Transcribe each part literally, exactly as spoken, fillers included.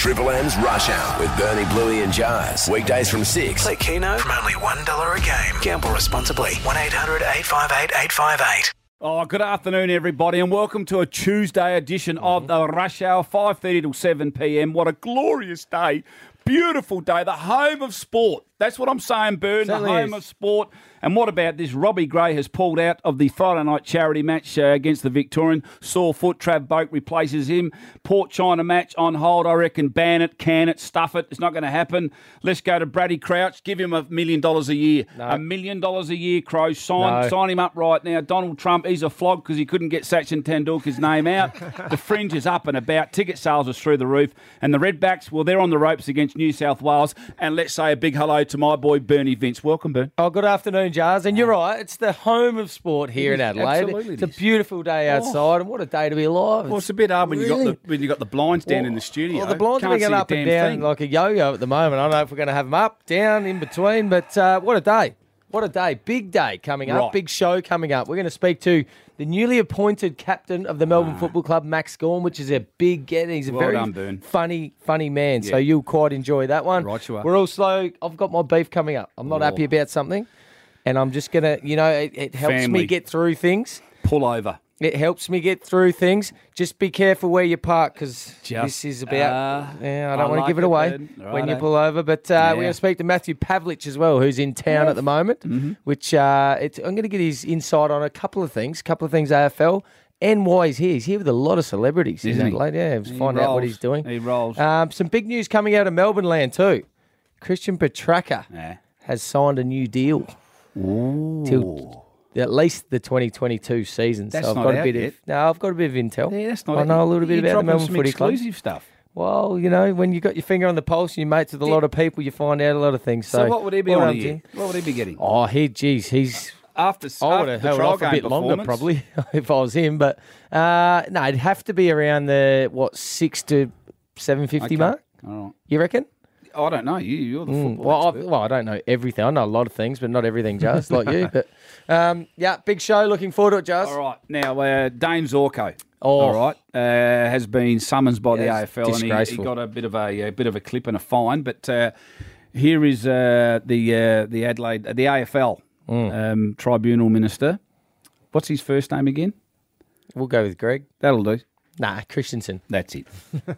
Triple M's Rush Hour with Bernie, Bluey and Jazz. Weekdays from six. Play Keno from only one dollar a game. Gamble responsibly. one eight hundred eight five eight eight five eight. Oh, good afternoon, everybody, and welcome to a Tuesday edition of the Rush Hour, five thirty till seven p.m. What a glorious day. Beautiful day. The home of sport. That's what I'm saying, Bern. The home of sport. And what about this? Robbie Gray has pulled out of the Friday night charity match uh, against the Victorian. Sore foot. Trav Boak replaces him. Port China match on hold. I reckon ban it, can it, stuff it. It's not going to happen. Let's go to Brady Crouch. Give him a million dollars a year. No. A million dollars a year, Crow. Sign, no. sign him up right now. Donald Trump, he's a flog because he couldn't get Sachin Tendulkar's name out. The fringe is up and about. Ticket sales are through the roof. And the Redbacks, well, they're on the ropes against New South Wales. And let's say a big hello to my boy Bernie Vince. Welcome, Bern. Oh, good afternoon, Jazz. And you're right, it's the home of sport here in Adelaide. Absolutely it's a beautiful day outside, oh. and what a day to be alive. Well, it's a bit hard when, really? you got the, when you got the blinds down well, in the studio. Well, the blinds are going up and down thing. like a yo-yo at the moment. I don't know if we're going to have them up, down, in between, but uh, what a day. What a day. Big day coming up. Right. Big show coming up. We're going to speak to the newly appointed captain of the Melbourne ah. Football Club, Max Gawn, which is a big get. He's a well very done, funny, funny man. Yeah. So you'll quite enjoy that one. Right, you are. We're also, I've got my beef coming up. I'm not oh. happy about something. And I'm just going to, you know, it, it helps Family. me get through things. Pull over. It helps me get through things. Just be careful where you park because this is about, uh, yeah, I don't I want like to give it, it away right when you pull over. But uh, yeah. we're going to speak to Matthew Pavlich as well, who's in town yeah. at the moment, mm-hmm. which uh, it's, I'm going to get his insight on a couple of things, a couple of things A F L and why he's here. He's here with a lot of celebrities. Isn't he? Adelaide. Yeah, he find rolls. out what he's doing. He rolls. Um, some big news coming out of Melbourne land too. Christian Petracca yeah. has signed a new deal. Ooh. Till at least the twenty twenty-two season. That's so I've not got out a bit yet. of no, I've got a bit of intel. Yeah, that's not. I know a little bit You're about the Melbourne some Footy Club. Exclusive stuff. Well, you know, when you got your finger on the pulse and you're mates with a lot of people, you find out a lot of things. So, so what would he be well on a year? What would he be getting? Oh, he, geez, he's after. I would have held off a bit longer probably if I was him, but uh, no, it'd have to be around the what six to seven fifty okay. mark. All right. You reckon? I don't know. You, you're the mm, football well, I, expert. well, I don't know everything. I know a lot of things, but not everything, Jazz, like you. But um, yeah, big show. Looking forward to it, Jazz. All right. Now, uh, Dane Zorko, oh. all right, uh, has been summoned by yeah, the A F L, and he, he got a bit of a, a bit of a clip and a fine. But uh, here is uh, the uh, the Adelaide, uh, the A F L mm. um, Tribunal Minister. What's his first name again? We'll go with Greg. That'll do. Nah, Christensen. That's it.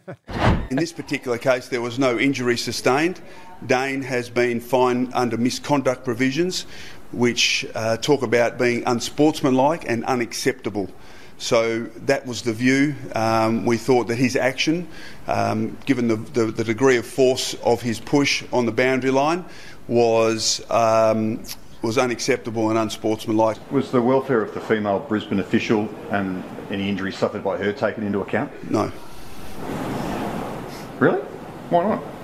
In this particular case, there was no injury sustained. Dane has been fined under misconduct provisions, which uh, talk about being unsportsmanlike and unacceptable. So that was the view. Um, we thought that his action, um, given the, the, the degree of force of his push on the boundary line, was um, was unacceptable and unsportsmanlike. Was the welfare of the female Brisbane official and any injuries suffered by her taken into account? No. Really? Why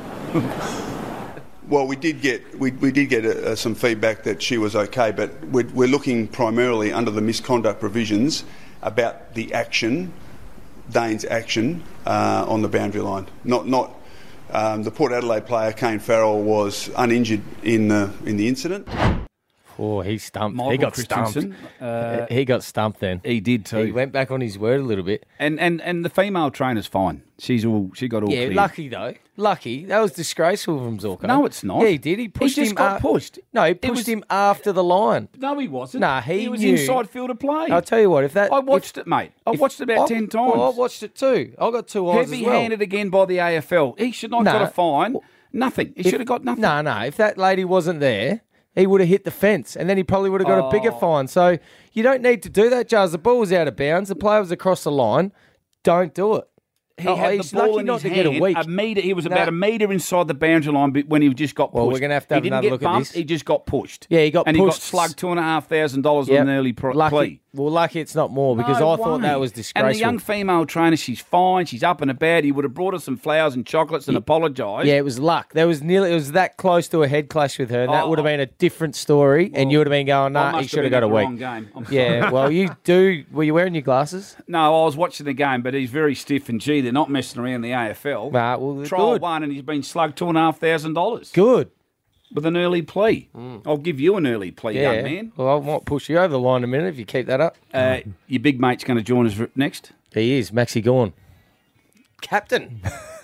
not? Well, we did get we, we did get uh, some feedback that she was okay, but we're, we're looking primarily under the misconduct provisions about the action, Dane's action uh, on the boundary line. Not not um, the Port Adelaide player Kane Farrell was uninjured in the in the incident. Oh, he stumped. Michael he got stumped. Uh, he got stumped then. He did too. He went back on his word a little bit. And and, and the female trainer's fine. She's all she got all yeah, clear. Lucky though. Lucky. That was disgraceful from Zorko. No, it's not. Yeah, he did. He pushed he just him. got up. pushed. No, he pushed was... him after the line. No, he wasn't. Nah, he, he was knew. inside field of play. I'll tell you what. If that, I watched if, it, mate. I if, watched it about I, ten times. Well, I watched it too. I got two eyes as well. Heavy-handed again by the A F L. He should not nah, got a fine. Nothing. He if, should have got nothing. No, no. If that lady wasn't there, he would have hit the fence, and then he probably would have got oh. a bigger fine. So you don't need to do that, Jazz. The ball was out of bounds. The player was across the line. Don't do it. He oh, had he's the ball lucky in not his to hand, get a week. a metre. He was No. about a metre inside the boundary line when he just got pushed. Well, we're going to have to have he didn't another get look bumped, at this. He just got pushed. Yeah, he got and pushed. And he got slugged two and a half thousand dollars Yep. on an early pro- lucky, plea. Well, lucky it's not more because No I thought way. that was disgraceful. And the young female trainer, she's fine. She's up and about. He would have brought her some flowers and chocolates and Yeah. apologised. Yeah, it was luck. There was nearly it was that close to a head clash with her, and that Oh, would have been a different story. well, and you would have been going, I nah, must he should have been got a at the week. wrong game. I'm Yeah, sorry. well, you do. Were you wearing your glasses? No, I was watching the game, but he's very stiff, and gee, they're not messing around the A F L. Nah, well, Trial good. one, and he's been slugged two and a half thousand dollars Good. with an early plea. I'll give you an early plea, Yeah. young man. Well, I might push you over the line in a minute if you keep that up. Uh, your big mate's going to join us next. He is Maxi Gawn, captain.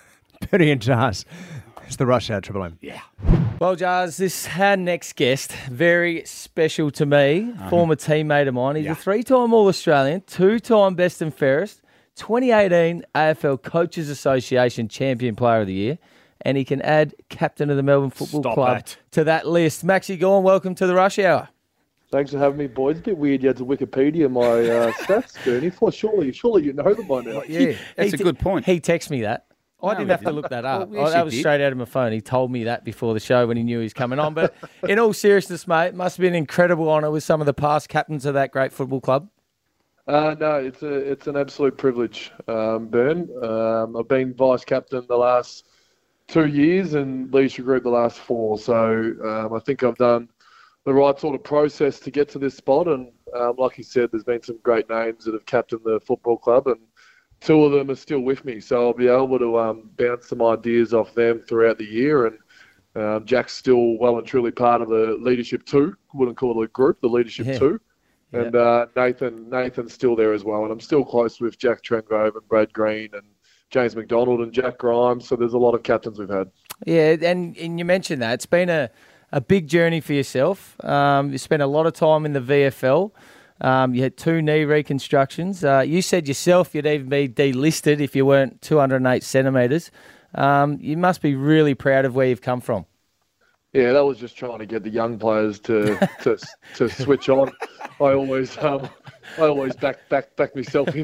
Bernie and Jars. It's the Rush Hour Triple M. Yeah. Well, Jars, this our next guest, very special to me, uh-huh. former teammate of mine. He's yeah. a three-time All-Australian, two-time Best and Fairest, twenty eighteen A F L Coaches Association Champion Player of the Year, and he can add captain of the Melbourne Football Stop Club that. to that list. Maxie Gawn, welcome to the Rush Hour. Thanks for having me, boys. A bit weird you had to Wikipedia my uh, stats, Bernie. For surely, surely you know them by now. Yeah, that's a good point. He texted me that. I no, didn't have to look that up. Well, yes, oh, that was did. straight out of my phone. He told me that before the show when he knew he was coming on. But in all seriousness, mate, it must have been an incredible honour with some of the past captains of that great football club. Uh, no, it's a it's an absolute privilege, um, Bern. Um, I've been vice captain the last two years and leadership group the last four. So um, I think I've done the right sort of process to get to this spot. And um, like you said, there's been some great names that have captained the football club, and two of them are still with me, so I'll be able to um, bounce some ideas off them throughout the year. And um, Jack's still well and truly part of the leadership two. Wouldn't call it a group, the leadership yeah. two. Yeah. And uh, Nathan, Nathan's still there as well. And I'm still close with Jack Trengrove and Brad Green and James McDonald and Jack Grimes. So there's a lot of captains we've had. Yeah, and, and you mentioned that. It's been a, a big journey for yourself. Um, you spent a lot of time in the V F L. Um, you had two knee reconstructions. Uh, you said yourself you'd even be delisted if you weren't two hundred eight centimetres. Um, you must be really proud of where you've come from. Yeah, that was just trying to get the young players to to, to switch on. I always um, I always back back back myself in.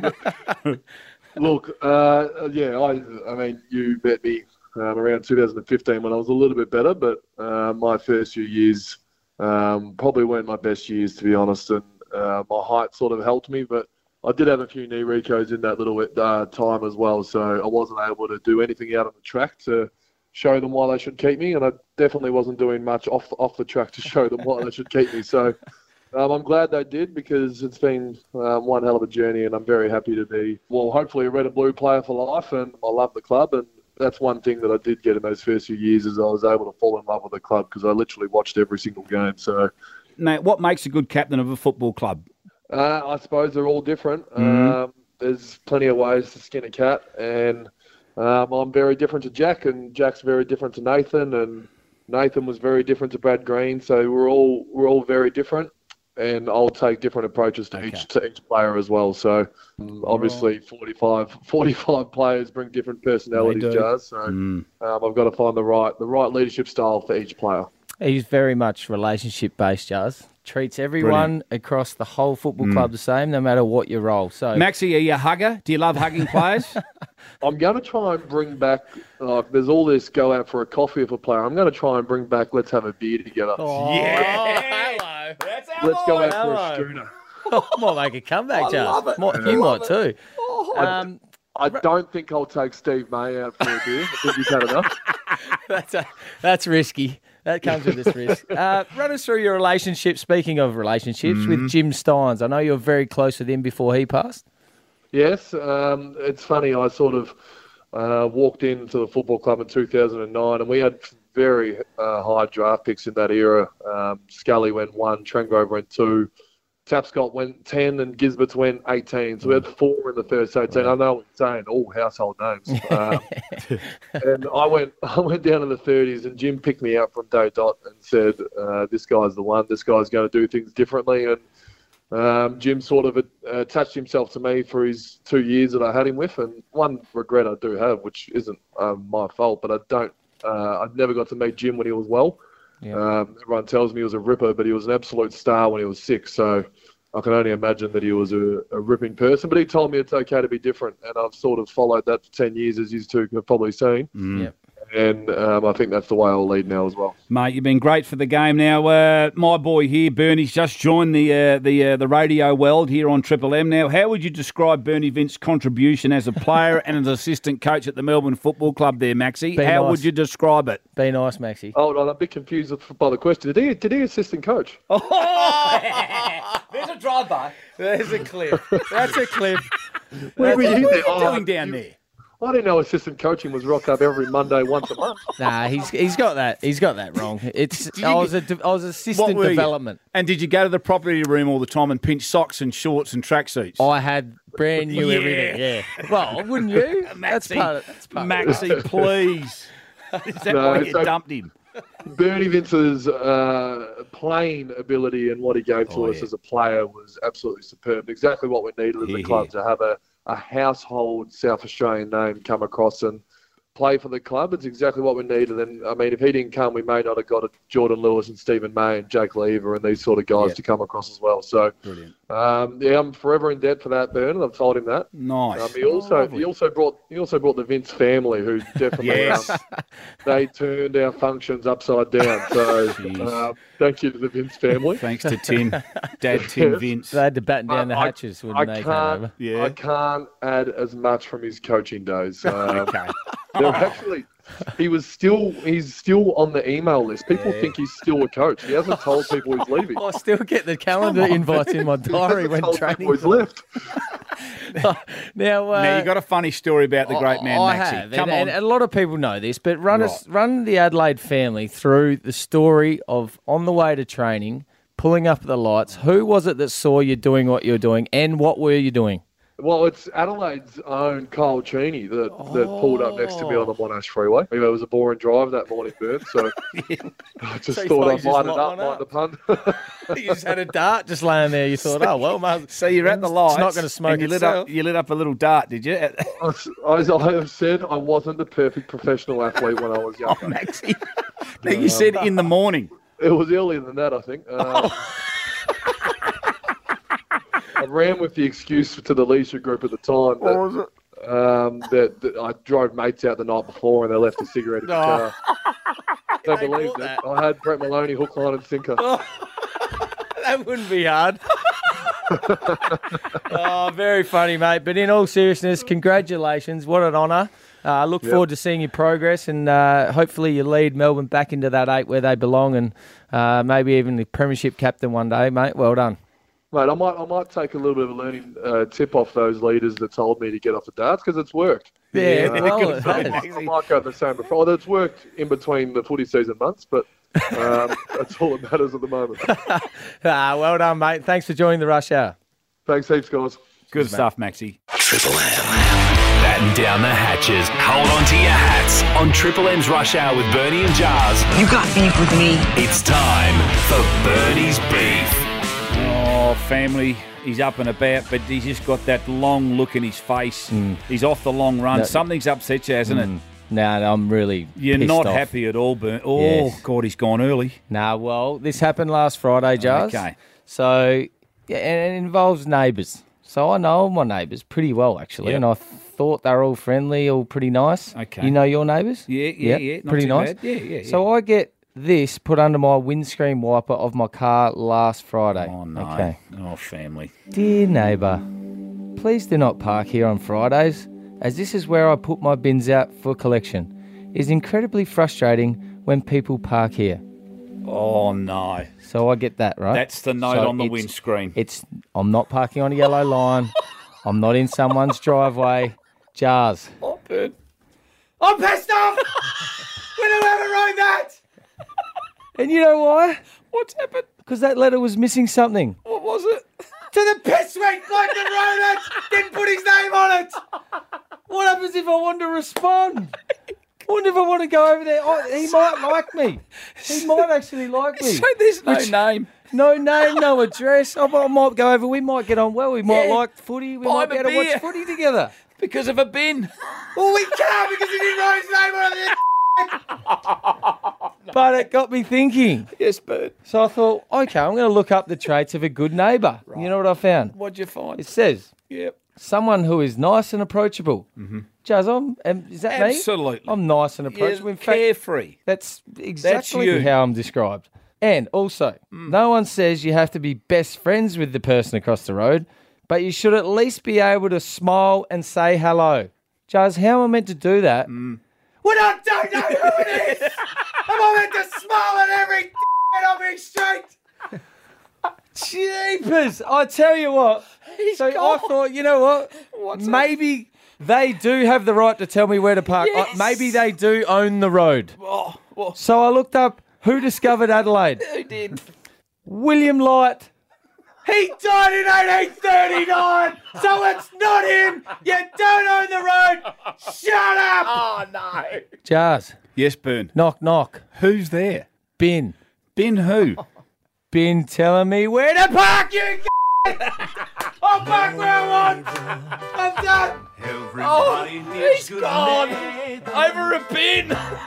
Look, uh, yeah, I I mean you met me um, around two thousand fifteen when I was a little bit better, but uh, my first few years um, probably weren't my best years, to be honest, and Uh, my height sort of helped me, but I did have a few knee recos in that little uh, time as well, so I wasn't able to do anything out on the track to show them why they should keep me, and I definitely wasn't doing much off off the track to show them why they should keep me. So um, I'm glad they did, because it's been um, one hell of a journey, and I'm very happy to be, well, hopefully a red and blue player for life, and I love the club, and that's one thing that I did get in those first few years is I was able to fall in love with the club because I literally watched every single game. So. Mate, what makes a good captain of a football club? Uh, I suppose they're all different. Mm-hmm. Um, there's plenty of ways to skin a cat, and um, I'm very different to Jack, and Jack's very different to Nathan, and Nathan was very different to Brad Green. So we're all we're all very different, and I'll take different approaches to okay. each to each player as well. So um, obviously, forty-five, forty-five players bring different personalities, Jars. So mm. um, I've got to find the right the right leadership style for each player. He's very much relationship-based, Jars. Treats everyone Brilliant. across the whole football club mm. the same, no matter what your role. So, Maxie, are you a hugger? Do you love hugging players? I'm going to try and bring back, like, there's all this go out for a coffee with a player. I'm going to try and bring back, let's have a beer together. Oh, yeah. Hello. That's our Let's go out hello. for a schooner. Oh, might make a comeback, Jars. You might too. Oh, um, I don't think I'll take Steve May out for a beer. I think he's had enough. that's, a, that's risky. That comes with this risk. Uh, run us through your relationship, speaking of relationships, mm-hmm. with Jim Steins. I know you were very close with him before he passed. Yes. Um, it's funny, I sort of uh, walked into the football club in two thousand nine, and we had very uh, high draft picks in that era. Um, Scully went one, Trengrove went two, Tapscott went ten, and Gisberts went eighteen. So we had four in the first eighteen. I know what you're saying, all household names. Um, and I went I went down in the thirties, and Jim picked me out from day dot and said, uh, this guy's the one. This guy's going to do things differently. And um, Jim sort of uh, attached himself to me for his two years that I had him with. And one regret I do have, which isn't um, my fault, but I don't. Uh, I never got to meet Jim when he was well. Yeah. Um, everyone tells me he was a ripper, but he was an absolute star when he was sick. So I can only imagine that he was a, a ripping person. But he told me it's okay to be different, and I've sort of followed that for ten years, as you two have probably seen. Mm. Yep. And um, I think that's the way I'll lead now as well. Mate, you've been great for the game now. Uh, my boy here, Bernie's just joined the uh, the uh, the radio world here on Triple M now. How would you describe Bernie Vince's contribution as a player and as assistant coach at the Melbourne Football Club there, Maxie? Be How nice. would you describe it? Be nice, Maxie. Hold on, I'm a bit confused by the question. Did he, did he assistant coach? Oh, there's a drive-by. There's a clip. That's a clip. Where were you, what are you oh, doing down you, there? I didn't know assistant coaching was rock up every Monday once a month. Nah, he's he's got that. He's got that wrong. It's you, I was a I was assistant development. You? And did you go to the property room all the time and pinch socks and shorts and tracksuits? I had brand new Yeah. everything. Yeah. Well, wouldn't you? That's Maxie, part of, that's part of it. Maxie, please. Is that No, why you so- dumped him? Bernie Vince's uh, playing ability and what he gave to Oh, us yeah. as a player was absolutely superb. Exactly what we needed as Here, a club here. to have a, a household South Australian name come across and play for the club. It's exactly what we needed. And, I mean, if he didn't come, we may not have got a Jordan Lewis and Stephen May and Jake Lever and these sort of guys Yeah. to come across as well. So, Brilliant. um, yeah, I'm forever in debt for that, Bern. I've told him that. Nice. Um, he also Lovely. he also brought he also brought the Vince family, who definitely Yes. um, they turned our functions upside down. So Jeez. uh, thank you to the Vince family. Thanks to Tim, Dad Tim Yes. Vince. They had to batten down the I- hatches when I they came can't over. Yeah. I can't add as much from his coaching days. Um, Okay. they're actually he was still he's still on the email list. People think he's still a coach. He hasn't told people he's leaving. I still get the calendar invites in my He diary hasn't when told training. people he's left. Now, uh, Now, you got a funny story about the great man, I Maxie. have, Come and, on. and a lot of people know this, but run us, run the Adelaide family through the story of on the way to training, pulling up the lights. Who was it that saw you doing what you were doing, and what were you doing? Well, it's Adelaide's own Kyle Cheney that, that pulled up next to me on the Monash Freeway. It was a boring drive that morning, Bert, so I just So you thought thought I'd you just light it locked up, one mind up? the pun. You just had a dart just laying there. You thought, oh well, mate, So you're at the lights. It's not going to smoke and you lit itself. up. You lit up a little dart, did you? As I have said, I wasn't the perfect professional athlete when I was Oh, younger. Maxie. Now, you said in the morning. It was earlier than that, I think. Uh, I ran with the excuse to the leisure group at the time that, was it? um, that, that I drove mates out the night before and they left a cigarette in the car. Don't believe caught it. that. I had Brett Maloney hook, line and sinker. That wouldn't be hard. Oh, very funny, mate. But in all seriousness, congratulations. What an honour. I uh, look Yep. forward to seeing your progress, and uh, hopefully you lead Melbourne back into that eight where they belong, and uh, maybe even the premiership captain one day, mate. Well done. Mate, I might I might take a little bit of a learning uh, tip off those leaders that told me to get off the darts because it's worked. Yeah, Uh, well, I it might- has. I might go the same before. Although it's worked in between the footy season months, but um, that's all that matters at the moment. Ah, well done, mate. Thanks for joining the Rush Hour. Thanks heaps, guys. Good stuff, Maxie. Triple M. Batten down the hatches. Hold on to your hats. On Triple M's Rush Hour with Bernie and Jars. You got beef with me. It's time for Bernie's Beef. Oh, family. He's up and about, but he's just got that long look in his face. He's off the long run. No. Something's upset you, hasn't it? No, no, I'm really You're pissed not off. happy at all, Burn. Oh, Yes. God, he's gone early. Nah, well, this happened last Friday, Jars. Okay. So, yeah, and it involves neighbours. So I know my neighbours pretty well, actually, Yep. and I thought they were all friendly, all pretty nice. Okay. You know your neighbours? Yeah, yeah, yeah. Not pretty too nice. bad. Yeah, yeah, yeah. So I get this put under my windscreen wiper of my car last Friday. Oh, no. Okay. Oh, family. Dear neighbour, please do not park here on Fridays, as this is where I put my bins out for collection. It is incredibly frustrating when people park here. Oh, no. So I get that, right? That's the note So on the it's- windscreen. It's I'm not parking on a yellow line. I'm not in someone's driveway. Jars. Oh, Burn. I'm pissed off with whoever wrote that. And you know why? What's happened? Because that letter was missing something. What was it? To the piss weak bloke that wrote it, didn't put his name on it. What happens if I want to respond? I wonder if I want to go over there. Oh, he might like me. He might actually like me. So there's no name. No name, no address. I might, I might go over. We might get on well. We might Yeah. like footy. We Buy might him be a able to beer. watch footy together. Because of a bin. Well, we can't because he didn't write his name on it. But it got me thinking. Yes, Bert. So I thought, okay, I'm going to look up the traits of a good neighbour. You know what I found? What'd you find? It says Yep. someone who is nice and approachable. Mm-hmm. Jazz, I'm, am, is that me? Absolutely. I'm nice and Yeah, approachable. In fact, carefree. that's exactly you. how I'm described. And also, no one says you have to be best friends with the person across the road, but you should at least be able to smile and say hello. Jazz, how am I meant to do that? When I don't know who it is! Am I meant to smile at every on me street? Jeepers! I tell you what. so I thought, you know what? Maybe they do have the right to tell me where to park. Uh, Yes. maybe they do own the road. Oh, well, So I looked up who discovered Adelaide. who did? William Light. He died in eighteen thirty-nine, so it's not him. You don't own the road. Shut up. Oh, no. Jars. Yes, Burn. Knock, knock. Who's there? Ben. Ben who? Ben telling me where to park, you I'll park where I want. I'm done. Oh, he's gone. Over a bin.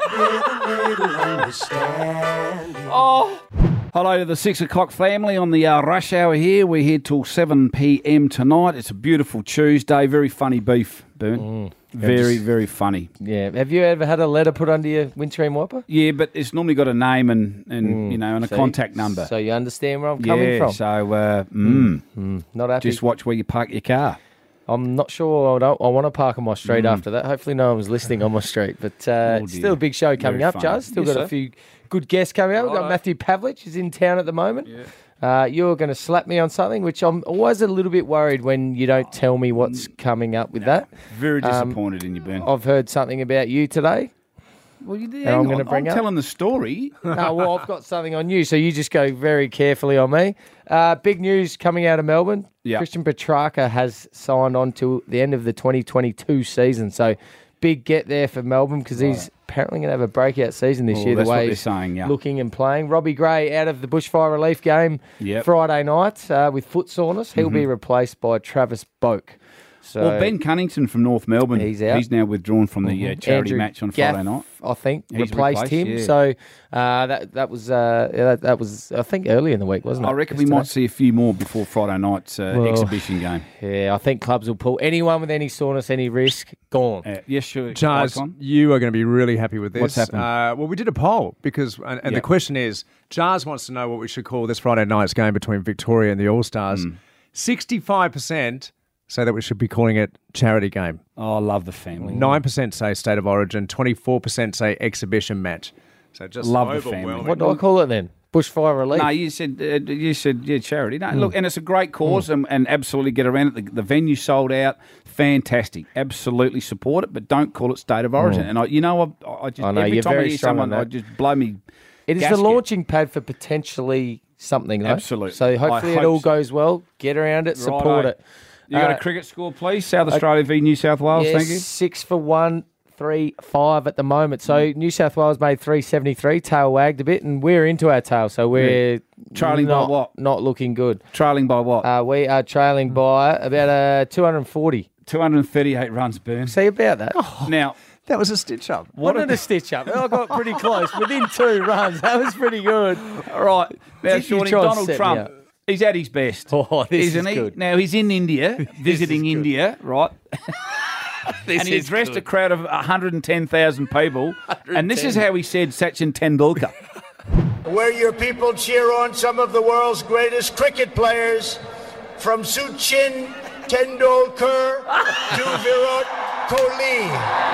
Oh. Hello to the six o'clock family on the uh, rush hour here. We're here till seven p.m. tonight. It's a beautiful Tuesday. Very funny beef, Burn. Mm. Very, very funny. Yeah. Have you ever had a letter put under your windscreen wiper? Yeah, but it's normally got a name and, and mm. you know, and a See? contact number. So you understand where I'm coming yeah, from? so, uh, mm. Mm. Not happy. Just watch where you park your car. I'm not sure I, don't, I want to park on my street mm. after that. Hopefully no one was listening on my street. But uh, oh still a big show coming very up, Jazz. Still yes, got sir. a few good guests coming up. We've got right. Matthew Pavlich is in town at the moment. Yeah. Uh, you're going to slap me on something, which I'm always a little bit worried when you don't tell me what's coming up with no, that. Very disappointed um, in you, Ben. I've heard something about you today. Well, you I'm going to bring I'm up. telling the story. No, well, I've got something on you, so you just go very carefully on me. Uh, big news coming out of Melbourne. Yep. Christian Petrarca has signed on to the end of the twenty twenty-two season, so big get there for Melbourne because right. he's apparently going to have a breakout season this oh, year, the that's way what he's saying, yeah. looking and playing. Robbie Gray out of the bushfire relief game yep. Friday night uh, with foot soreness. He'll mm-hmm. be replaced by Travis Boak. So well, Ben Cunnington from North Melbourne, he's out. He's now withdrawn from the mm-hmm. uh, charity Andrew match on Gaff, Friday night. I think he's replaced, replaced him. Yeah. So uh, that that was uh, yeah, that, that was I think early in the week, wasn't it? I reckon we might see a few more before Friday night's uh, well, exhibition game. Yeah, I think clubs will pull anyone with any soreness, any risk, gone. Uh, yes, sure. Jars, you are going to be really happy with this. What's happened? Uh, well, we did a poll because, and, and yep. the question is, Jars wants to know what we should call this Friday night's game between Victoria and the All Stars. Mm. Sixty-five percent. Say that we should be calling it charity game. Oh, I love the family. Nine percent say state of origin. Twenty-four percent say exhibition match. So just love the family. What do I call it then? Bushfire relief. No, you said uh, you said yeah, charity. No, mm. look, and it's a great cause, mm. and, and absolutely get around it. The, the venue sold out, fantastic. Absolutely support it, but don't call it state of origin. Mm. And I, you know, I, I just I know, every you're time very I hear strong someone, on I that. just blow me. It is gasket. the launching pad for potentially something, though. Absolutely. So hopefully I it all so. goes well. Get around it, support Righto. it. You got uh, a cricket score, please? South Australia v New South Wales, yes, thank you. Six for one, three, five at the moment. So New South Wales made three seventy-three, tail wagged a bit, and we're into our tail. So we're yeah. trailing not, by what? Not looking good. Trailing by what? Uh, we are trailing by about uh, two hundred forty. two hundred thirty-eight runs, Burn. See about that. Oh, now, that was a stitch up. What, what a, a stitch up. I got pretty close. Within two runs. That was pretty good. All right. Now, Shawnee, Donald Trump. He's at his best, oh, this isn't is he? Good. Now, he's in India, visiting India, right? and he addressed good. a crowd of one hundred ten thousand people. one hundred ten. And this is how he said Sachin Tendulkar. Where your people cheer on some of the world's greatest cricket players, from Sachin Tendulkar to Virat Kohli.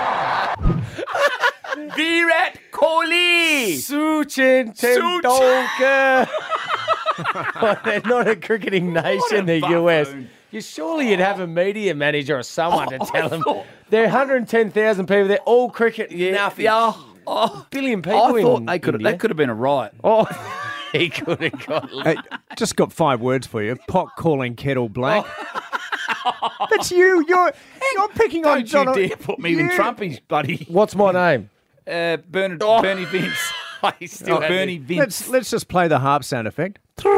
Virat Kohli! Sachin Tendulkar! Well, they're not a cricketing nation, the U S. You surely you'd have a media manager or someone oh, to tell them. Thought, there are one hundred ten thousand people. They're all cricket. Yeah, nothing. Yeah, oh, billion people. I thought in they could. That could have been a riot. Oh, he could have got. Hey, just got five words for you. Pot calling kettle black. Oh. That's you. You're you're picking Don't on Donald. Don't you dare put me in Trumpy's buddy. What's my name? Uh, Bernard, oh. Bernie Vince. Still oh, Bernie Vince. Let's, let's just play the harp sound effect.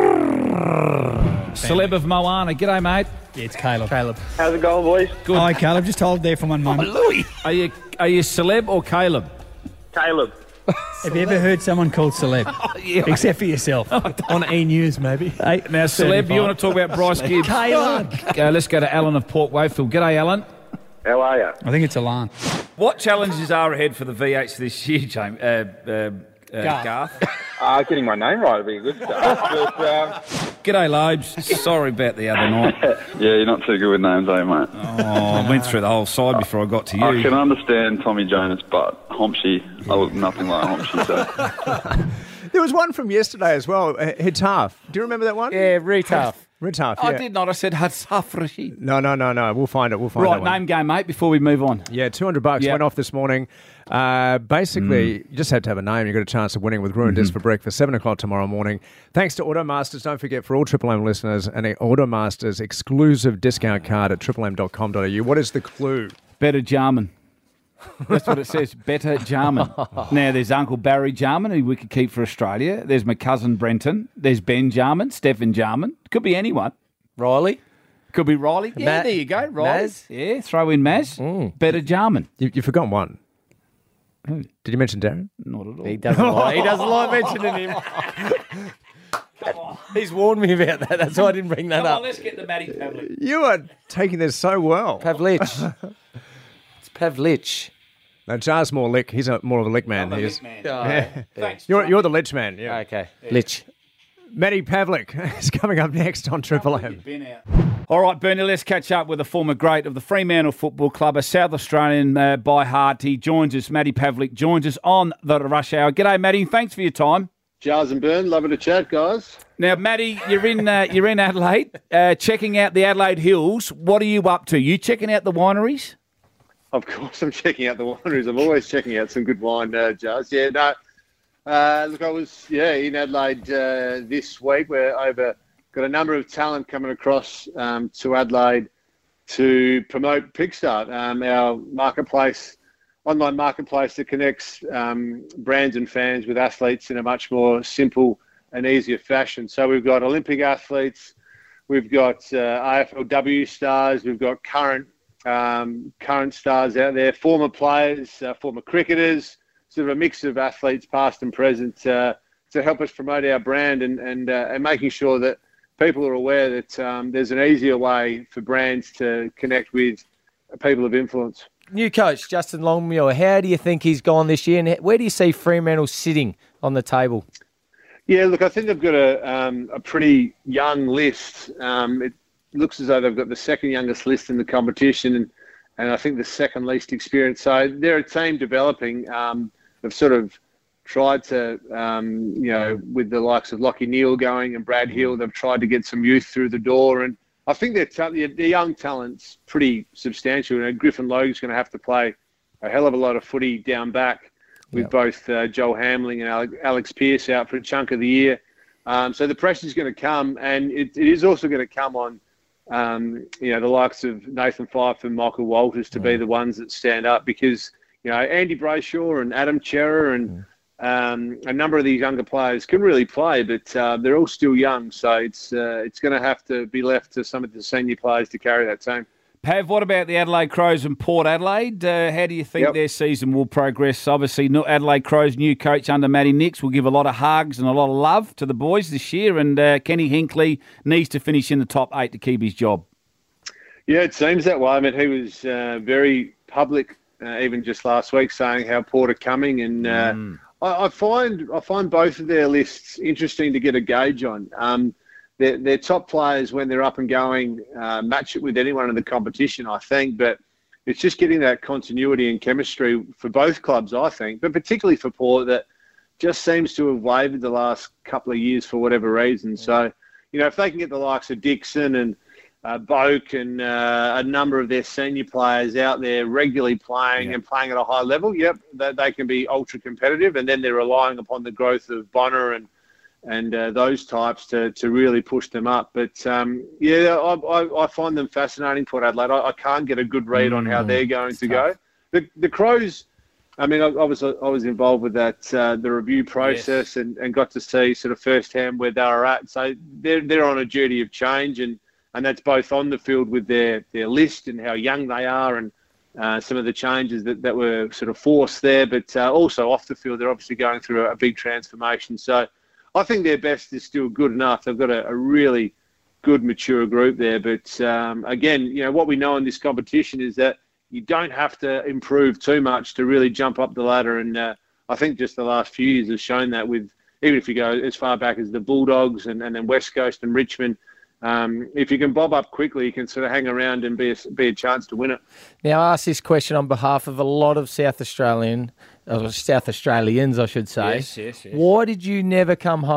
Celeb of Moana. G'day, mate. Yeah, it's Caleb. Caleb. How's it going, boys? Good. Hi, Caleb. Just hold there for one moment. Oh, Louis. Are you, are you Celeb or Caleb? Caleb. Have you ever heard someone called Celeb? Oh, yeah. Except for yourself. On E! News, maybe. Hey, now, Celeb, you want to talk about Bryce Gibbs? Caleb. Uh, let's go to Alan of Port Wayfield. G'day, Alan. How are you? I think it's Alan. What challenges are ahead for the V H this year, James? Uh, uh, Uh, Garth. Garth. Uh, getting my name right would be a good start. but, um... G'day, Lobes. Sorry about the other night. Yeah, you're not too good with names, are you, mate? Oh, I went through the whole side before I got to you. I can understand Tommy Jonas, but Homshi, I look nothing like Homshi, so... There was one from yesterday as well, uh, Hitaf. Do you remember that one? Yeah, Retaf. Ritaf, I yeah. did not. I said Hatzaf Rashid. No, no, no, no. We'll find it. We'll find it. Right, name game, mate, before we move on. Yeah, two hundred bucks Yep. went off this morning. Uh, basically, Mm. you just had to have a name. You got a chance of winning with Ruined Disc Mm-hmm. for breakfast, seven o'clock tomorrow morning. Thanks to Automasters. Don't forget, for all Triple M listeners, an Automasters exclusive discount card at triple m dot com dot a u. What is the clue? Better Jarman. That's what it says. Better Jarman. Now, there's Uncle Barry Jarman, who we could keep for Australia. There's my cousin Brenton. There's Ben Jarman, Stephen Jarman. Could be anyone. Riley. Could be Riley. Yeah, Ma- there you go. Riley. Maz. Yeah, throw in Maz. Mm. Better Jarman. You, you've forgotten one. Who? Did you mention Darren? Not at all. He doesn't like, he doesn't like mentioning him. He's warned me about that. That's why I didn't bring that Come up. on, let's get the Matty Pavlik. You are taking this so well. Pavlich. It's Pavlich. No, Jar's more lick. He's a, more of a lick man. I'm a he lick is. man. Yeah. Thanks. You're, you're the lich man. Yeah. Okay. Lich. Matty Pavlik is coming up next on Triple M. Been out. All right, Bernie, let's catch up with a former great of the Fremantle Football Club, a South Australian uh, by heart. He joins us, Matty Pavlik, joins us on the Rush Hour. G'day, Matty. Thanks for your time. Jars and Burn, lovely to chat, guys. Now, Matty, you're in uh, you're in Adelaide, uh, checking out the Adelaide Hills. What are you up to? You checking out the wineries? Of course, I'm checking out the wineries. I'm always checking out some good wine, uh, Jars. Yeah, no. Uh, look, I was yeah in Adelaide uh, this week. We're over got a number of talent coming across um, to Adelaide to promote Pickstart, um, our marketplace, online marketplace that connects um, brands and fans with athletes in a much more simple and easier fashion. So we've got Olympic athletes, we've got uh, A F L W stars, we've got current um, current stars out there, former players, uh, former cricketers, sort of a mix of athletes, past and present, uh, to help us promote our brand and and, uh, and making sure that people are aware that um, there's an easier way for brands to connect with people of influence. New coach, Justin Longmuir, how do you think he's gone this year, and where do you see Fremantle sitting on the table? Yeah, look, I think they've got a um, a pretty young list. Um, it looks as though they've got the second youngest list in the competition, and, and I think the second least experience. So they're a team developing. Um, they've sort of tried to, um, you know, with the likes of Lockie Neal going and Brad Hill, they've tried to get some youth through the door. And I think their, ta- their young talent's pretty substantial. You know, Griffin Logue's going to have to play a hell of a lot of footy down back with Yep. both uh, Joel Hamling and Alex, Alex Pearce out for a chunk of the year. Um, so the pressure's going to come, and it, it is also going to come on, um, you know, the likes of Nathan Fyfe and Michael Walters to mm. be the ones that stand up, because, you know, Andy Brayshaw and Adam Chera and mm. um, a number of these younger players can really play, but uh, they're all still young. So it's uh, it's going to have to be left to some of the senior players to carry that team. Pav, what about the Adelaide Crows and Port Adelaide? Uh, how do you think Yep. their season will progress? Obviously, no- Adelaide Crows' new coach under Matty Nix will give a lot of hugs and a lot of love to the boys this year, and uh, Kenny Hinkley needs to finish in the top eight to keep his job. Yeah, it seems that way. I mean, he was uh, very public, uh, even just last week, saying how Port are coming, and uh, Mm. I, I find I find both of their lists interesting to get a gauge on. Um, their, their top players, when they're up and going, uh, match it with anyone in the competition, I think. But it's just getting that continuity and chemistry for both clubs, I think, but particularly for Port, that just seems to have wavered the last couple of years for whatever reason. So, you know, if they can get the likes of Dixon and uh, Boak and uh, a number of their senior players out there regularly playing Yeah. and playing at a high level, yep, they, they can be ultra competitive. And then they're relying upon the growth of Bonner and and uh, those types to, to really push them up. But, um, yeah, I, I, I find them fascinating, Port Adelaide. I, I can't get a good read on how they're going to go. The the Crows, I mean, I, I was I was involved with that, uh, the review process, and, and got to see sort of firsthand where they were at. So they're, they're on a journey of change, and, and that's both on the field with their, their list and how young they are, and uh, some of the changes that, that were sort of forced there, but uh, also off the field, they're obviously going through a, a big transformation. So I think their best is still good enough. They've got a, a really good, mature group there. But um, again, you know, what we know in this competition is that you don't have to improve too much to really jump up the ladder. And uh, I think just the last few years has shown that, with, even if you go as far back as the Bulldogs and, and then West Coast and Richmond, um, if you can bob up quickly, you can sort of hang around and be a, be a chance to win it. Now, I ask this question on behalf of a lot of South Australian, or South Australians, I should say. Yes, yes, yes. Why did you never come home?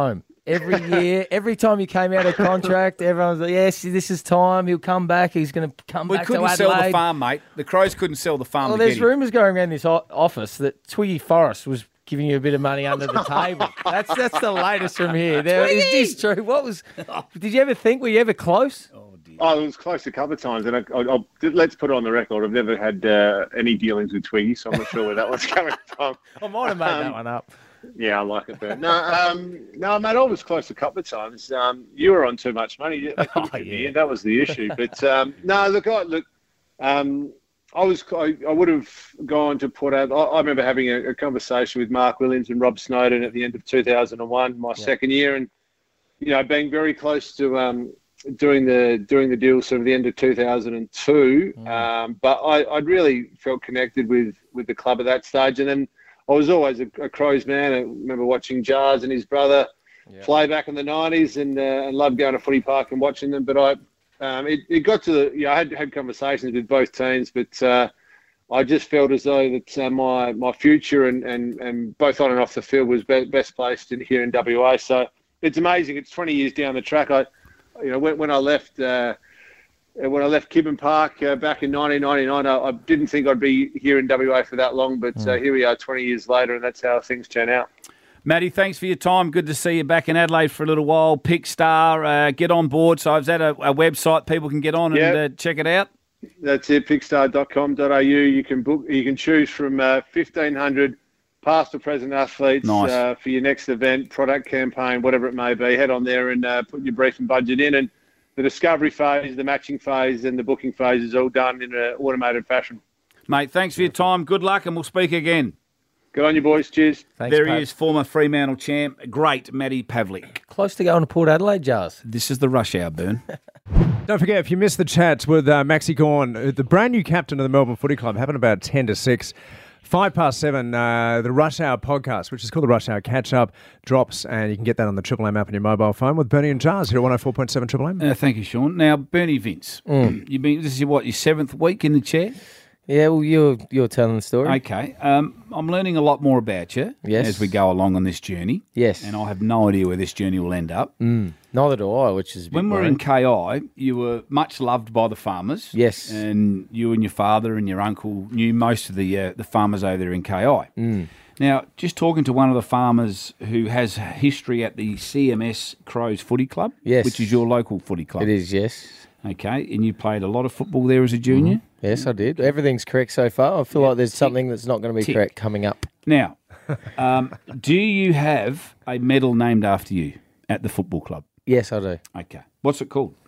Every year, every time he came out of contract, everyone was like, yes, this is time. He'll come back. He's going to come We back to couldn't Adelaide. sell the farm, mate. The Crows couldn't sell the farm. Well, to there's get him. rumours going around this o- office that Twiggy Forrest was giving you a bit of money under the table. That's that's the latest from here. There, is this true? What was? Did you ever think? Were you ever close? Oh, it was close a couple of times, and I, I, I'll, let's put it on the record. I've never had uh, any dealings with Twiggy, so I'm not sure where that one's coming from. I might have made Um, that one up. Yeah, I like it. But no, um, no, mate, I was close a couple of times. Um, you were on too much money. They couldn't fit me in. That was the issue. But um, no, look, I, look, um, I was, I, I would have gone to put out. I, I remember having a, a conversation with Mark Williams and Rob Snowden at the end of two thousand one, my yeah. second year, and you know, being very close to um, doing the doing the deal sort of the end of two thousand two. Mm. Um, but I, I really felt connected with with the club at that stage, and then. I was always a, a Crows man. I remember watching Jars and his brother yeah. play back in the nineties, and uh, and loved going to footy park and watching them. But I, um, it, it got to the, yeah, I had had conversations with both teams, but uh, I just felt as though that uh, my my future and, and, and both on and off the field was be, best placed in, here in W A. So it's amazing. It's twenty years down the track. I, you know, when when I left. Uh, When I left Kidman Park uh, back in nineteen ninety-nine, I, I didn't think I'd be here in W A for that long, but uh, here we are twenty years later, and that's how things turn out. Matty, thanks for your time. Good to see you back in Adelaide for a little while. Pickstar, uh, get on board. So is that a, a website people can get on and yep. uh, check it out? That's it, pickstar dot com dot a u. You can book. You can choose from uh, fifteen hundred past or present athletes nice. uh, for your next event, product campaign, whatever it may be. Head on there and uh, put your brief and budget in, and the discovery phase, the matching phase, and the booking phase is all done in an automated fashion. Mate, thanks for your time. Good luck, and we'll speak again. Good on you, boys. Cheers. Thanks, there he Pat. is, former Fremantle champ, great Matty Pavlich. Close to going to Port Adelaide, Jars. This is the rush hour, Burn. Don't forget, if you missed the chats with uh, Maxi Gawn, the brand new captain of the Melbourne Footy Club, happened about ten to six. Five past seven, uh, the Rush Hour podcast, which is called the Rush Hour Catch-Up, drops, and you can get that on the Triple M app on your mobile phone with Bernie and Jars here at one oh four point seven Triple M. Uh, thank you, Sean. Now, Bernie Vince, mm. you've been, this is what, your seventh week in the chair? Yeah, well, you're, you're telling the story. Okay. Um, I'm learning a lot more about you yes. as we go along on this journey. Yes. And I have no idea where this journey will end up. Mm. Neither do I, which is a bit When we were worrying. in K I, you were much loved by the farmers. Yes. And you and your father and your uncle knew most of the uh, the farmers over there in K I. Mm. Now, just talking to one of the farmers who has history at the C M S Crows Footy Club, yes. which is your local footy club. It is, yes. Okay, and you played a lot of football there as a junior? Mm. Yes, I did. Everything's correct so far. I feel yeah. like there's something that's not going to be Tick. correct coming up. Now, um, do you have a medal named after you at the football club? Yes, I do. Okay. What's it called?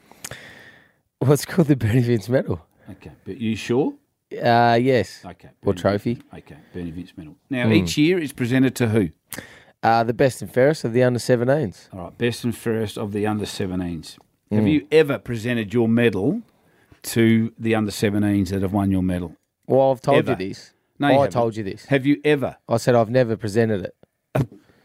Well, it's called the Bernie Vince Medal. Okay, but you sure? Uh, yes. Okay. Or trophy. Vince. Okay, Bernie Vince Medal. Now, mm. each year it's presented to who? Uh, the best and fairest of the under seventeens. All right, best and fairest of the under seventeens. Mm. Have you ever presented your medal to the under seventeens that have won your medal? Well, I've told ever? you this. No, oh, you I haven't. told you this. Have you ever? I said I've never presented it.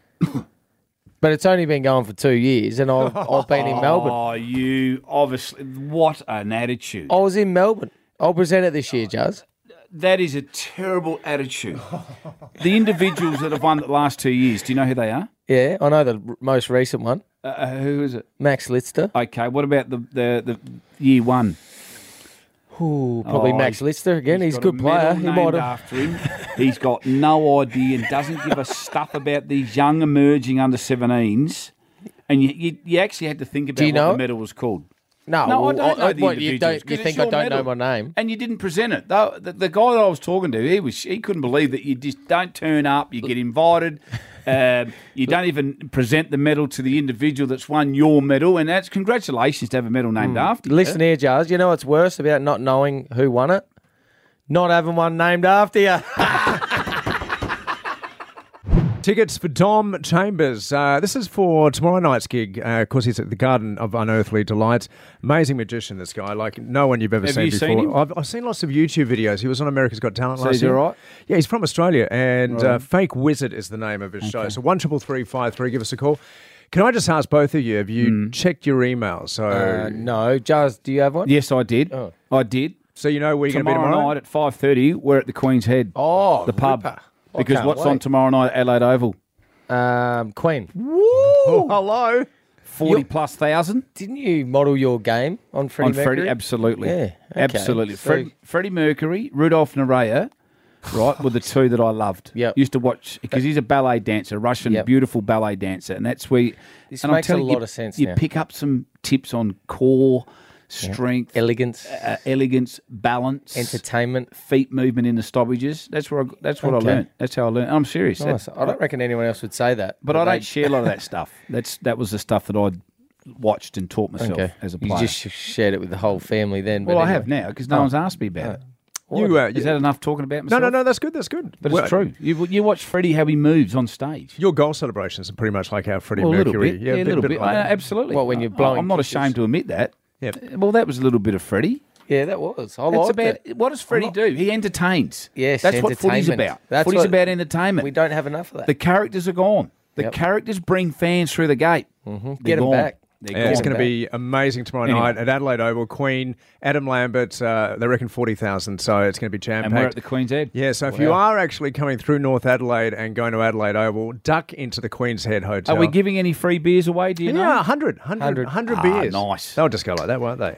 But it's only been going for two years, and I've, I've been in Melbourne. Oh, you obviously... What an attitude. I was in Melbourne. I'll present it this year, Jazz. That is a terrible attitude. The individuals that have won the last two years, do you know who they are? Yeah, I know the r- most recent one. Uh, who is it? Max Lister. Okay, what about the, the, the year one? Ooh, probably oh, Max Lister again. He's, he's a good a player. He might have. after him. He's got no idea and doesn't give a stuff about these young emerging under seventeens. And you, you, you actually had to think about Do you what know the medal was called. No, no, well, I don't know I, the what, you, individuals. don't, you 'cause think it's I your don't medal. know my name? And you didn't present it. The, the, the guy that I was talking to, he was he couldn't believe that you just don't turn up, you get invited, uh, you don't even present the medal to the individual that's won your medal, and that's congratulations to have a medal named Mm. after you. Listen here, Jars. You know what's worse about not knowing who won it? Not having one named after you. Tickets for Dom Chambers. Uh, this is for tomorrow night's gig. Uh, of course, he's at the Garden of Unearthly Delights. Amazing magician, this guy. Like no one you've ever Have seen you before. seen him? I've, I've seen lots of YouTube videos. He was on America's Got Talent So last he's year. all right? Yeah, he's from Australia, and Right. uh, Fake Wizard is the name of his show. Okay. So one triple three five three. Give us a call. Can I just ask both of you? Have you Mm. checked your email? So Uh, no. Jars, do you have one? Yes, I did. Oh. I did. So you know where you're going to be Tomorrow tomorrow night at five thirty, we're at the Queen's Head. Oh, the pub. ripper. I Because can't what's wait. on tomorrow night at Adelaide Oval? Um, Queen. Woo! Oh, hello. forty plus thousand. Didn't you model your game on Freddie on Mercury? Freddie, absolutely. Yeah, okay. Absolutely. So- Fred, Freddie Mercury, Rudolph Nureyev, right, were the two that I loved. Yep. Used to watch, because he's a ballet dancer, Russian, Yep. beautiful ballet dancer, and that's where... This and I'm makes a telling you, lot of sense You now. pick up some tips on core, strength, Elegance. uh, elegance, balance, Entertainment. feet movement in the stoppages. That's where I, that's what Okay. I learned. That's how I learned. I'm serious. Nice. That- I don't reckon anyone else would say that. but I they- don't share a lot of that stuff. That's That was the stuff that I'd watched and taught myself Okay. as a You player. just shared it with the whole family then. well, but I anyway. have now, because no Oh. one's asked me about it. You, uh, Is that enough talking about No, myself? no, no, that's good, that's good. But Well, it's true. You, you watch Freddie, how he moves on stage. Your goal celebrations are pretty much like our Freddie Well, a little Mercury. bit. Yeah, a little bit. like Uh, that. absolutely. What, when you're I- blowing I'm not kisses? ashamed to admit that. Yeah. Well, that was a little bit of Freddie. Yeah, that was. I It's liked about, it. what does Freddie do? He entertains. Yes, That's what footy's entertainment. about. That's footy's what- about entertainment. We don't have enough of that. The characters are gone. The Yep. characters bring fans through the gate. Mm-hmm. They're Get them gone. back. They're Yeah, it's gone. going to be amazing tomorrow Anyway. night at Adelaide Oval. Queen, Adam Lambert, uh, they reckon forty thousand, so it's going to be jam-packed. And we're at the Queen's Head. Yeah, so if you are actually coming through North Adelaide and going to Adelaide Oval, duck into the Queen's Head Hotel. Are we giving any free beers away, do you know? Yeah, one hundred, one hundred, one hundred Ah, beers. nice. They'll just go like that, won't they?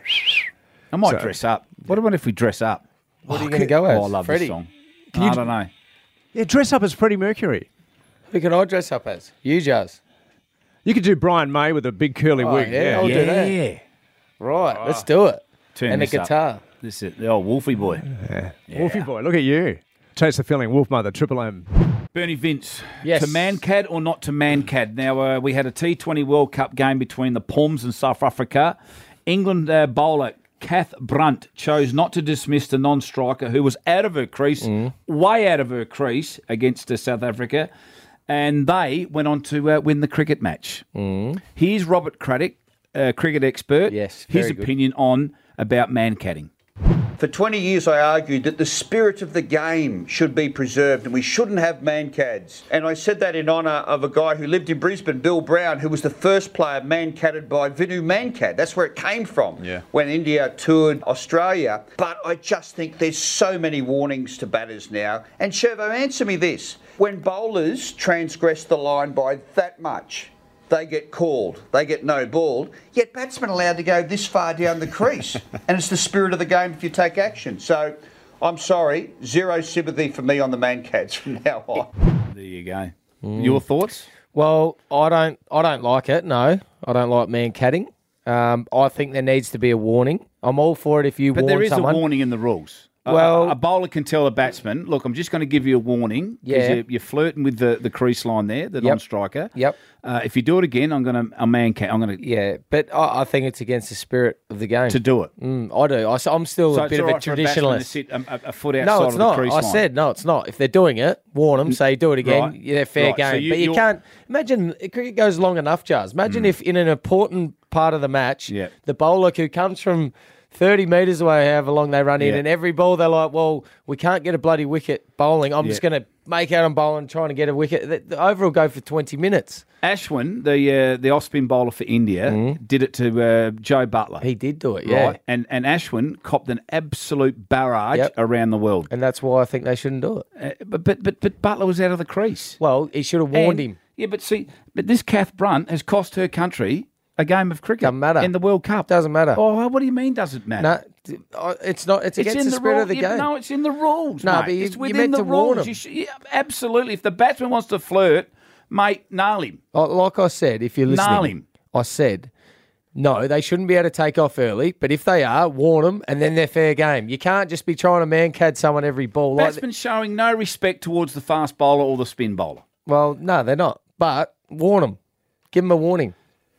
I might So- dress up. What about if we dress up? What are you going to go as? Oh, I love Freddie? this song. Can you I d- don't know. Yeah, dress up as Freddie Mercury. Who can I dress up as? You, Jazz. You could do Brian May with a big curly Oh, wig. yeah, Yeah, I'll do that. Yeah. Right, let's do it. Turn and a this up. guitar. This is the old Wolfie boy. Wolfie boy, look at you. Chase the feeling, Wolf Mother, Triple M. Bernie Vince, Yes. to Mancad or not to Mancad? Now, uh, we had a T twenty World Cup game between the Palms and South Africa. England uh, bowler Kath Brunt chose not to dismiss the non-striker who was out of her crease, Mm. way out of her crease against uh, South Africa, and they went on to uh, win the cricket match. Mm. Here's Robert Craddock, uh, cricket expert, Yes, his very good. opinion on about Mancading. For twenty years, I argued that the spirit of the game should be preserved and we shouldn't have mancads. And I said that in honour of a guy who lived in Brisbane, Bill Brown, who was the first player mancaded by Vinu Mankad. That's where it came from Yeah. when India toured Australia. But I just think there's so many warnings to batters now. And Shervo, answer me this. When bowlers transgress the line by that much, they get called, they get no balled, yet batsmen allowed to go this far down the crease. And it's the spirit of the game if you take action. So I'm sorry, zero sympathy for me on the Mancads from now on. There you go. Your thoughts? Well, I don't. I don't like it. No, I don't like man catting. Um, I think there needs to be a warning. I'm all for it if you But warn there is someone. a warning in the rules. A- Well- a, a bowler can tell a batsman, look, I'm just going to give you a warning because Yeah. you're, you're flirting with the, the crease line there, the Yep. non-striker. Yep. Uh, if you do it again, I'm going to a man can I'm going to Yeah, but I, I think it's against the spirit of the game to do it. Mm, I do. I, am still So a it's bit of all a right for a batsman to traditionalist. sit a, a- a foot outside No, it's of the not. crease I line. said no, it's not. If they're doing it, warn them. Say do it again. Right. Yeah, fair Right, so game. you- but you you're- can't imagine cricket goes long enough, Jazz. Imagine if in an important part of the match, Yeah. the bowler who comes from thirty metres away, however long they run in, Yeah. and every ball they're like, well, we can't get a bloody wicket bowling. I'm Yeah. just going to make out I'm bowling, trying to get a wicket. The, the over will go for twenty minutes. Ashwin, the uh, the off-spin bowler for India, did it to uh, Joe Butler. He did do it, yeah. Right? And, and Ashwin copped an absolute barrage Yep. around the world. And that's why I think they shouldn't do it. Uh, but, but, but, but Butler was out of the crease. Well, he should have warned And- him. Yeah, but see, but this Kath Brunt has cost her country a game of cricket Doesn't matter. in the World Cup. Doesn't matter. Oh, what do you mean doesn't matter? No, uh, it's not. It's, It's against in the the spirit rule- of the yeah, game. No, it's in the rules, No, mate. but you- it's you within meant the to warn rules. him. You should- yeah, absolutely. If the batsman wants to flirt, mate, nail him. Oh, Like I said, if you're listening, Nail him. I said, no, they shouldn't be able to take off early. But if they are, warn them, and then they're fair game. You can't just be trying to man-cad someone every ball. Like, Batsman showing no respect towards the fast bowler or the spin bowler. well, no, they're not. But warn them. Give them a warning.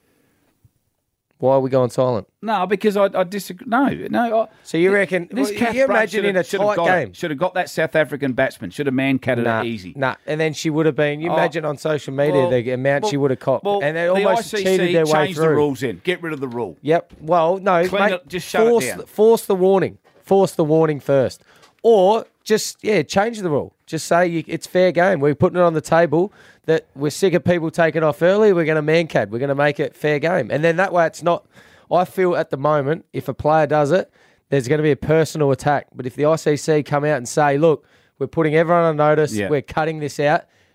Why are we going silent? No, because I, I disagree. No, no. I, So you reckon? this well, Kath you Brunt imagine should in a have- should have tight got game. it. Should have got that South African batsman. Should have man-catted Nah, it easy. nah. And then she would have been. You Oh. imagine on social media Well, the amount well, she would have copped, well, and they the almost I C C cheated their way changed through. the rules in. Get rid of the rule. Yep. Well, no, Clean mate, it- just shut it force, down. force the warning. Force the warning first. Or just, yeah, change the rule. Just say you, it's fair game. We're putting it on the table that we're sick of people taking off early. We're going to man-cad. We're going to make it fair game. And then that way it's not... I feel at the moment, if a player does it, there's going to be a personal attack. But if the I C C come out and say, look, we're putting everyone on notice, Yeah. we're cutting this out,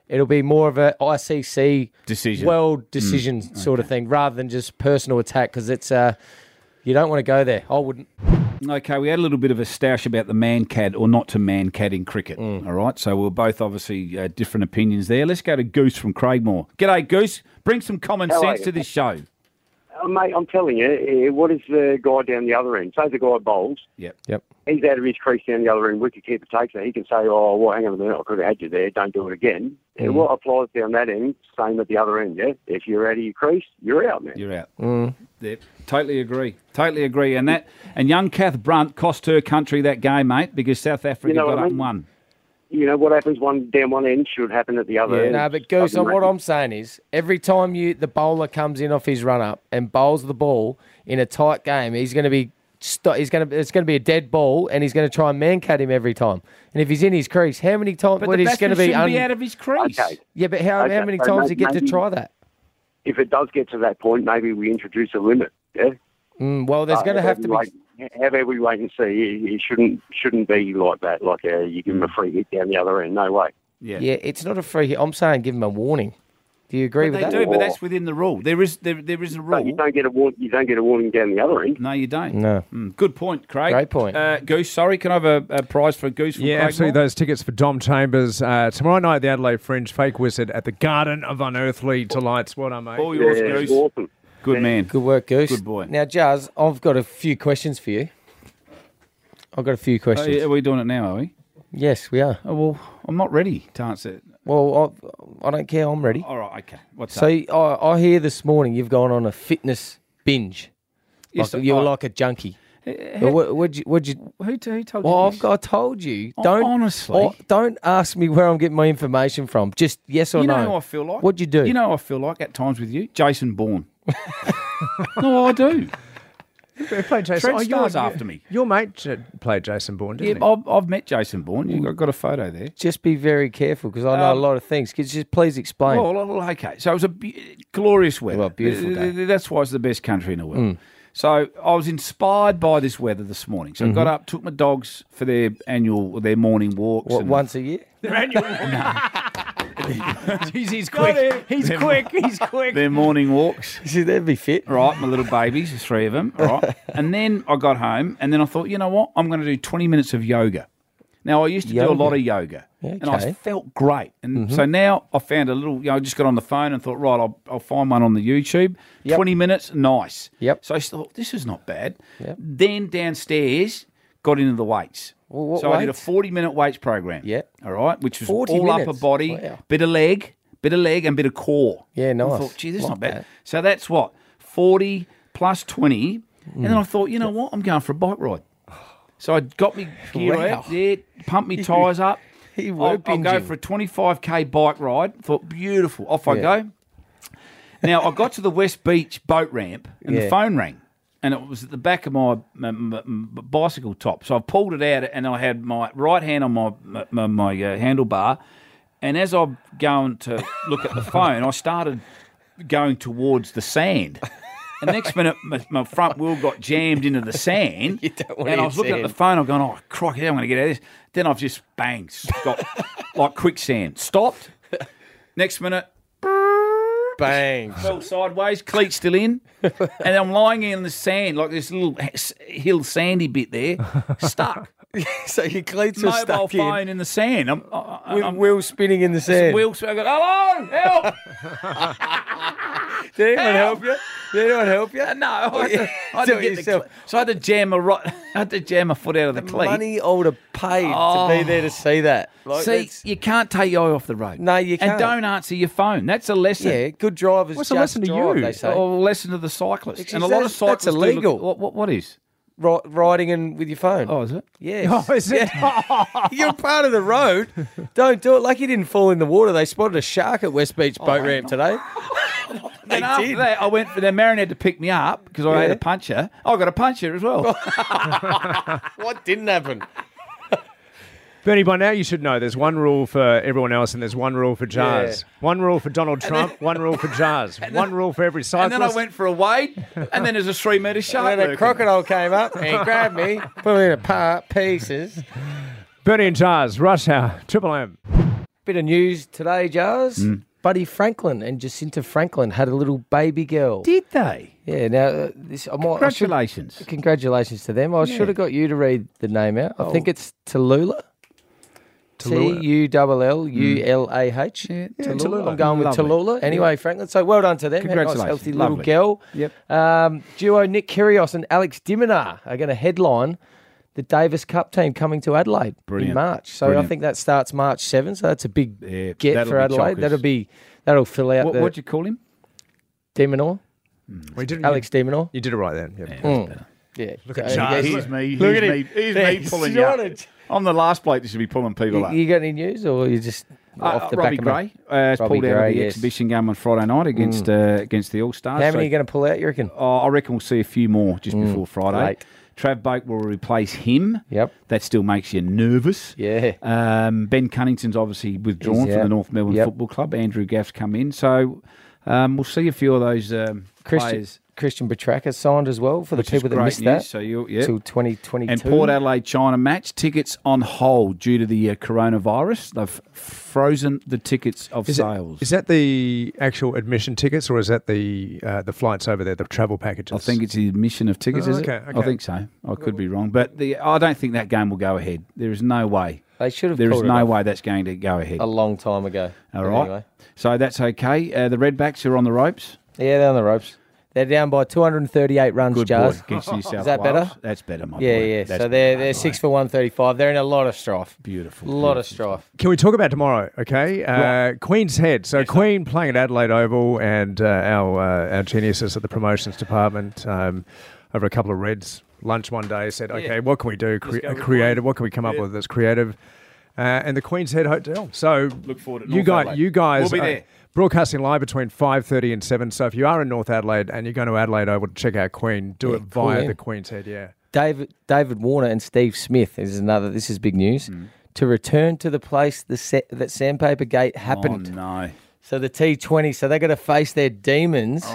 it'll be more of a I C C decision, world decision mm. sort okay. of thing, rather than just personal attack, because it's uh, you don't want to go there. I wouldn't. Okay, we had a little bit of a stoush about the man-cad or not to man-cad in cricket, mm. all right? So we're both obviously uh, different opinions there. Let's go to Goose from Craigmore. G'day, Goose. Bring some common How sense to this show. Uh, mate, I'm telling you, uh, what is the guy down the other end? Say the guy bowls. Yep. Yep. He's out of his crease down the other end, wicketkeeper takes it. He can say, oh, well, hang on a minute, I could have had you there, don't do it again. Mm. And what applies down that end, same at the other end, yeah? If you're out of your crease, you're out, man. You're out. Mm. Yep. Totally agree. Totally agree. And that and young Kath Brunt cost her country that game, mate, because South Africa you know got I mean? up and won. You know, what happens one down one end should happen at the other yeah, end. No, but Goose, so what I'm saying is, every time you the bowler comes in off his run-up and bowls the ball in a tight game, he's going to be st- he's going to it's going to be a dead ball, and he's going to try and man-cut him every time. And if he's in his crease, how many times? But well, the he's going to be, shouldn't un- be out of his crease. Okay. Yeah, but how okay. how many so times maybe, do you get to try that? If it does get to that point, maybe we introduce a limit, yeah? Mm, well, there's uh, going to have to be... Wait, how about we wait and see? It shouldn't shouldn't be like that, like uh, you give him a free hit down the other end. No way. Yeah, yeah, it's not a free hit. I'm saying give him a warning. Do you agree but with they that? They do, but that's within the rule. There is there there is a rule. No, you don't get a war- you don't get a warning down the other end. No, you don't. No. Mm, good point, Craig. Great point. Uh, Goose, sorry, can I have a, a prize for Goose from Yeah, Craigmore? absolutely. Those tickets for Dom Chambers uh, tomorrow night at the Adelaide Fringe, Fake Wizard at the Garden of Unearthly Delights. Well done, mate. All yours, yeah, Goose. Awesome. Good man. Good work, Goose. Good boy. Now, Jazz, I've got a few questions for you. I've got a few questions. Oh, are we doing it now, are we? Yes, we are. Oh, well, I'm not ready to answer it. Well, I, I don't care. I'm ready. All right, okay. What's so up? So I, I hear this morning you've gone on a fitness binge. Yes, like, you're I, like a junkie. Uh, what, what'd you, what'd you, who, who told well, you I've this? got, I told you. Oh, Don't honestly. Oh, don't ask me where I'm getting my information from. Just yes or you no. You know how I feel like? What'd you do? You know how I feel like at times with you? Jason Bourne. No, I do. Played Jason. Trent oh, Starr's your, after me. Your mate played Jason Bourne, didn't yeah, he? I've, I've met Jason Bourne. You've got a photo there. Just be very careful because I know um, a lot of things. Could you just please explain? Well, well okay. So it was a be- glorious weather. Well, beautiful day. That's why it's the best country in the world. Mm. So I was inspired by this weather this morning. So mm-hmm. I got up, took my dogs for their annual, their morning walks. What, and once a year? Their annual Jeez, he's quick. He's their, quick. He's quick. Their morning walks. See, they'd be fit. Right, my little babies, there's three of them. Right. And then I got home and then I thought, you know what? I'm going to do twenty minutes of yoga. Now, I used to yoga. do a lot of yoga. Okay. And I felt great. And mm-hmm. so now I found a little, you know, I just got on the phone and thought, right, I'll, I'll find one on the YouTube. Yep. twenty minutes, nice. Yep. So I thought, this is not bad. Yep. Then downstairs, got into the weights. Well, what so weights? I did a forty-minute weights program. Yeah. All right, which was all minutes. upper body, Wow. bit of leg, bit of leg and bit of core. Yeah, nice. I thought, gee, this is like not bad. That. So that's what, forty plus twenty. Mm. And then I thought, you know Yeah. what, I'm going for a bike ride. So I got me gear Wow. out there, pumped me tyres up. He I'll, I'll go for a twenty-five k bike ride. Thought, beautiful. Off I Yeah. go. Now, I got to the West Beach boat ramp and Yeah. the phone rang. And it was at the back of my, my, my, my bicycle top. So I pulled it out and I had my right hand on my, my, my uh, handlebar. And as I'm going to look at the phone, I started going towards the sand. And next minute, my, my front wheel got jammed into the sand. You don't want and to I was looking sand. at the phone, I'm going, oh, crikey, I'm going to get out of this. Then I've just, bang, got like quicksand. Stopped. Next minute, bang, fell sideways, cleat still in. And I'm lying in the sand, like this little hill sandy bit there, stuck. So your cleats are Mobile stuck phone in. in the sand. I'm, I, With I'm, wheels spinning in the sand. Wheels, I go, hello, help. Did anyone help you? Did anyone help you? No, I had to, I had Do to it get the yourself. cle- so I had to jam a right, I had to jam a foot out of the, The cleat. money I would have paid Oh. to be there to see that. Like, See, that's- you can't take your eye off the road. No, you And can't. don't answer your phone. That's a lesson. yeah, good drivers What's a just lesson to drive, you? they say. Or a lesson to the cyclist. Because and a lot of that's- that's cyclists do look- illegal. what, what, what is? Ri- riding in with your phone. Oh, is it? Yes. Oh, is it? You're part of the road. Don't do it. Like you didn't fall in the water. They spotted a shark at West Beach boat ramp today. They Then after did. that, I went for the Marion had to pick me up because I had Yeah. a puncher. I got a puncher as well. What didn't happen? Bernie, by now you should know there's one rule for everyone else and there's one rule for Jars. One rule for Donald Trump, one rule for Jars. One rule for every cyclist. And then I went for a wade, and then there's a three metre shark. And then a lurking. crocodile came up and grabbed me, put me in apart pieces. Bernie and Jars, Rush Hour, Triple M. Bit of news today, Jars. Mm. Buddy Franklin and Jacinta Franklin had a little baby girl. Did they? Yeah. Now, uh, this. I might, Congratulations. I should, congratulations to them. I Yeah. should have got you to read the name out. I Oh. think it's Tallulah. T Tallulah. U L L U L A H. Yeah, Tallulah. Tallulah. I'm going with Lovely. Tallulah. Anyway, Franklin. So well done to them. Had a nice, Congratulations. healthy little Lovely. girl. Yep. Um, duo Nick Kyrgios and Alex de Minaur are going to headline the Davis Cup team coming to Adelaide Brilliant. in March. So Brilliant. I think that starts March seventh. So that's a big Yeah, get that'll for be Adelaide. chockers. That'll be that'll fill out What, the what'd you call him? de Minaur. We did, Alex de Minaur. You did it right then. Yep. Yeah, Mm. that's better. Yeah. Look at So, Charles. you Here's guys- me. Look Here's at me. him. Here's Yeah, me pulling he's you on up. it. I'm the last bloke that should be pulling people You, up. you got any news, or you just Uh, off the Robbie back Gray of uh, has Robbie pulled out Gray, of the yes. exhibition game on Friday night against uh, against the All Stars. How many are you going to pull out? You reckon? Oh, I reckon we'll see a few more just Mm, before Friday. late. Trav Boak will replace him. Yep. That still makes you nervous. Yeah. Um, Ben Cunnington's obviously withdrawn He's from out. the North Melbourne Yep. Football Club. Andrew Gaff's come in. So um, we'll see a few of those um, Christian players. Christian Petracca signed as well for the Which is people that great missed news. that. So you, yeah. Till twenty twenty-two. And Port Adelaide China match tickets on hold due to the uh, coronavirus. They've frozen the tickets of Is, it, sales. is that the actual admission tickets, or is that the uh, the flights over there, the travel packages? I think it's the admission of tickets, Oh, is okay, it? okay. I think so. I could be wrong. But the, I don't think that game will go ahead. There is no way. They should have There is pulled it no off way that's going to go ahead. a long time ago. All But right. Anyway. So that's okay. Uh, the Redbacks are on the ropes. Yeah, they're on the ropes. They're down by two hundred thirty-eight runs, Good Jars. boy against New South Is that Wales. better? That's better, my Yeah, boy. yeah. That's so they're better, they're my six boy. for one thirty-five. They're in a lot of strife. Beautiful. A lot of beautiful. strife. Can we talk about tomorrow? Okay, uh, Right. Queen's Head. So Queen playing at Adelaide Oval, and uh, our uh, our geniuses at the promotions department um, over a couple of Reds lunch one day said, "Okay, Yeah. what can we do? Cre- go uh, with creative. What can we come up Yeah. with that's creative?" Uh, and the Queen's Head Hotel. So Look forward to you North guys, Adelaide. you guys, We'll be are there. broadcasting live between five thirty and seven. So if you are in North Adelaide and you're going to Adelaide Oval to check out Queen, do Yeah, it via Queen. the Queen's Head. Yeah. David David Warner and Steve Smith is another. This is big news. To return to the place the set, that Sandpaper Gate happened. Oh, no. So the T twenty. So they're going to face their demons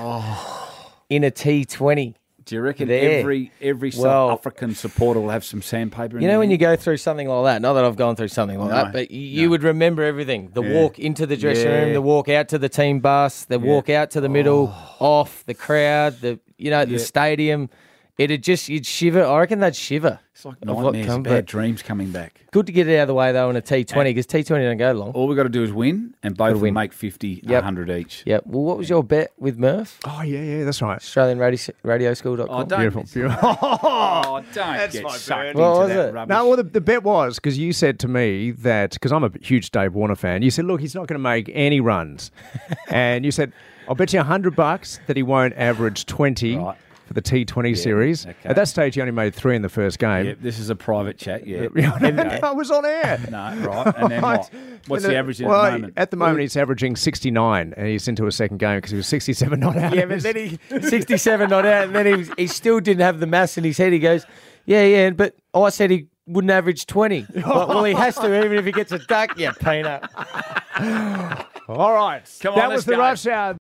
in a T twenty. Do you reckon There. every every South Well- African supporter will have some sandpaper in You know their when you hand? go through something like that, not that I've gone through something like No, that, but you, you would remember everything. The Yeah. walk into the dressing room, Yeah. the walk out to the team bus, the walk out to the middle, off, the crowd, the you know, the Yeah. stadium. It'd just, you'd shiver. I reckon they'd shiver. It's like of what nightmares, come, bad but dreams coming back. Good to get it out of the way, though, in a T twenty, because T twenty don't go long. All we've got to do is win, and both will win. make fifty, Yep. one hundred each. Yep. Well, what was your bet with Murph? Oh yeah, yeah, that's right. Australian Radio, radio school dot com. Oh, don't, Beautiful, beautiful. oh, don't That's get my sucked burn. into What was that it? rubbish. No, well, the, the bet was because you said to me that because I'm a huge Dave Warner fan. You said, "Look, he's not going to make any runs," and you said, "I'll bet you a hundred bucks that he won't average twenty Right. for the T twenty series." okay. At that stage, he only made three in the first game. Yep, this is a private chat, yeah. Yeah, I was on air. No, right. And then what? What's And the then- average well, at the moment? At the moment, he's averaging sixty-nine, and he's into a second game because he was sixty-seven not out. Yeah, but then he sixty-seven not out, and then he was, he still didn't have the mass in his head. He goes, "Yeah, yeah," but I said he wouldn't average twenty. Well, well, he has to, even if he gets a duck. Yeah, peanut. All right, Come on, that let's was the go. rush hour.